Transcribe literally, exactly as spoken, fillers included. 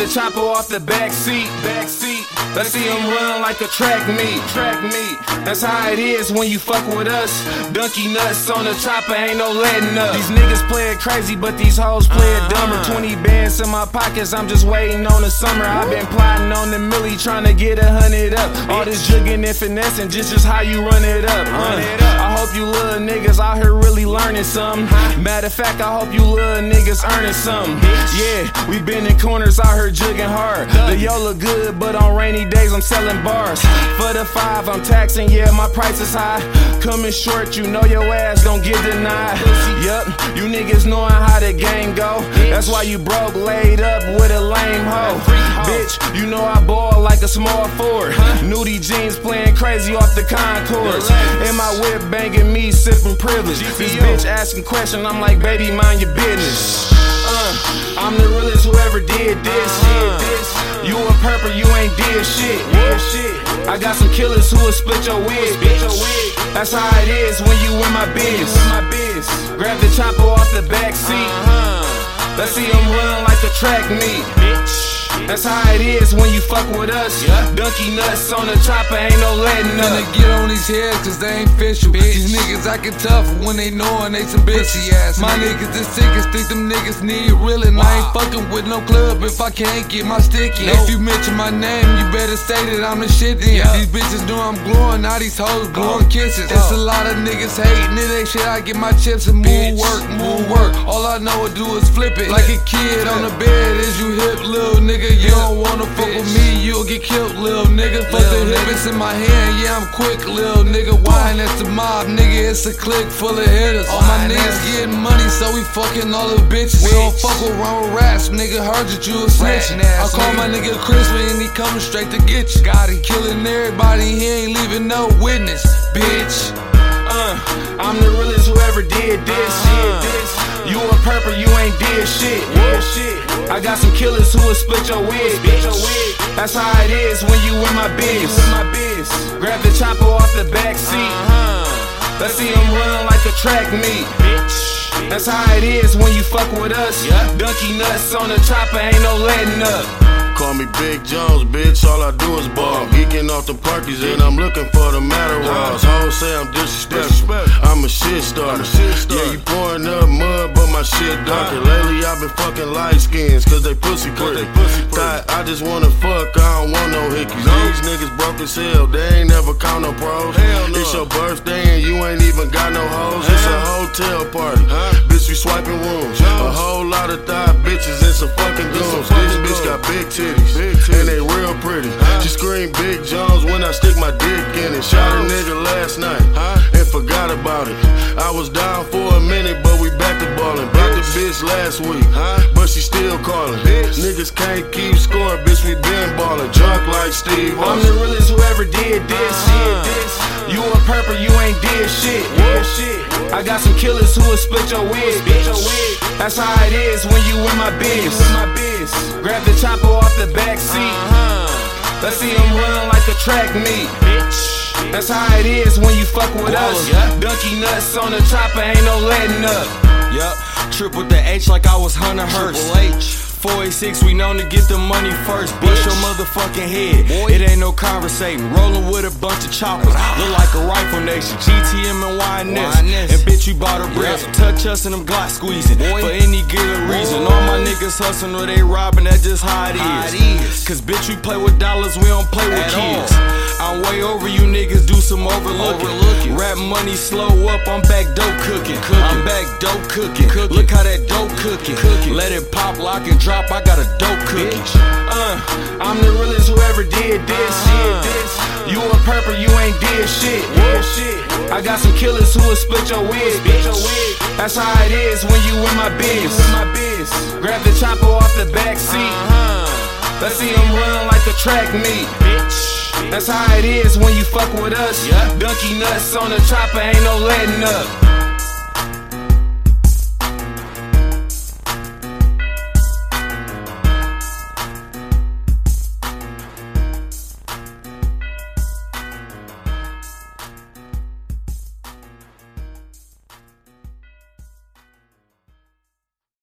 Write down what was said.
the chopper off the back seat, back seat. Let's see him run like a track meet, track meet. That's how it is when you fuck with us. Donkey nuts on the chopper, ain't no letting up. These niggas play it crazy, but these hoes play it dumber. Twenty bands in my pockets, I'm just waiting on the summer. I've been plotting on the milli, trying to get a hundred up. All this jugging and finessing, just just how you run it up. Uh, I hope you little niggas out here really learning something. Matter of fact, I hope you little niggas earning something. Yeah, we been in corners out here jugging hard. The yo look good, but on rainy days I'm selling bars. For the five, I'm taxing, yeah, my price is high. Coming short, you know your ass don't get denied. Yup, you niggas knowing how the game go. That's why you broke, laid up with a lame hoe. Bitch, you know I ball like a small forward. Nudie jeans playing crazy off the Concords. In my whip banging me, sipping privilege. This bitch asking questions, I'm like, baby, mind your business. Uh, I'm the realest who ever did this. You a purple, you ain't did shit. I got some killers who will split your wig, bitch. That's how it is when you in my biz. Grab the chopper off the back seat. Let's see him run like a track meet, bitch. That's how it is when you fuck with us. Donkey nuts on the chopper, ain't no letting up. Finna get on these heads cause they ain't official. These niggas acting tough when they knowin' they some bitchy ass. My niggas the sickest, think them niggas need reelin'. I ain't fucking with no club if I can't get my stick in. If you mention my name, you better say that I'm the shit then. These bitches know I'm glowing, now these hoes blowing kisses. It's a lot of niggas hating, it ain't shit. I get my chips and move work, move work. All I know to do is flip it. Like a kid on the bed, is you hip, little nigga. You don't wanna fuck with me, you'll get killed, little nigga. Fuck the hippets in my hand, yeah, I'm quick, little nigga. Wine, that's the mob, nigga, it's a clique full of hitters. All my niggas getting money, so we fucking all the bitches. We don't fuck around with rats, nigga, heard that you a snitch. I call my nigga Crispy and he coming straight to get you. Got him killing everybody, he ain't leaving no witness, bitch. Uh, I'm the realest who ever did this. You a purple, you ain't did shit. I got some killers who will split your wig, bitch. That's how it is when you in my biz. Grab the chopper off the back seat. Let's see him run like a track meet, bitch. That's how it is when you fuck with us. Donkey nuts on the chopper, ain't no letting up. Call me Big Jones, bitch, all I do is ball. Geeking off the parkies and I'm looking for the Matterhorns. Hoes say I'm disrespectful, I'm a shit starter. Yeah, you pouring up mud, but my shit darker. Lately I've been fucking light skins, cause they pussy pretty. Thought I just wanna fuck, I don't want no hickeys. These niggas broke as hell, they ain't never count no pros. It's your birthday and you ain't even got no hoes. It's a hotel party, bitch, we swiping rooms. A whole lot of thigh bitches and some fucking goons. This bitch got big titties. And they real pretty. She screamed Big Jones when I stick my dick in it. Shot a nigga last night and forgot about it. I was down for a minute, but we back to ballin'. Brought the bitch last week, but she still callin'. Niggas can't keep score, bitch, we been ballin'. Drunk like Steve Austin. I'm the realest who ever did this. You a purple, you ain't did shit. I got some killers who will split your wig, bitch. That's how it is when you in my biz. Grab the chopper off the back seat. Let's see him run like a track meet, bitch. That's how it is when you fuck with us. Donkey nuts on the chopper, ain't no letting up. Yup, trip with the H like I was Hunter Hearst. four eighty-six, we known to get the money first. Bust your motherfucking head, boy. It ain't no conversating. Rolling with a bunch of choppers, look like a rifle nation. G T M and Y N S, and bitch, we bought a bread. So touch us and them Glock squeezing, boy. For any good reason. All my niggas hustling or they robbing, that's just how it is. Cause bitch, we play with dollars, we don't play with kids. I'm way over you niggas, do some overlooking. Rap money slow up, I'm back dope cooking. I'm back dope cooking. Look how that dope cooking. Let it pop, lock and drop, I got a dope cookie. Uh, I'm the realest who ever did this. You a purple, you ain't did shit. I got some killers who will split your wig, bitch. That's how it is when you in my biz. Grab the chopper off the back seat. Let's see him run like a track meet, bitch. That's how it is when you fuck with us. Donkey nuts on the chopper, ain't no letting up.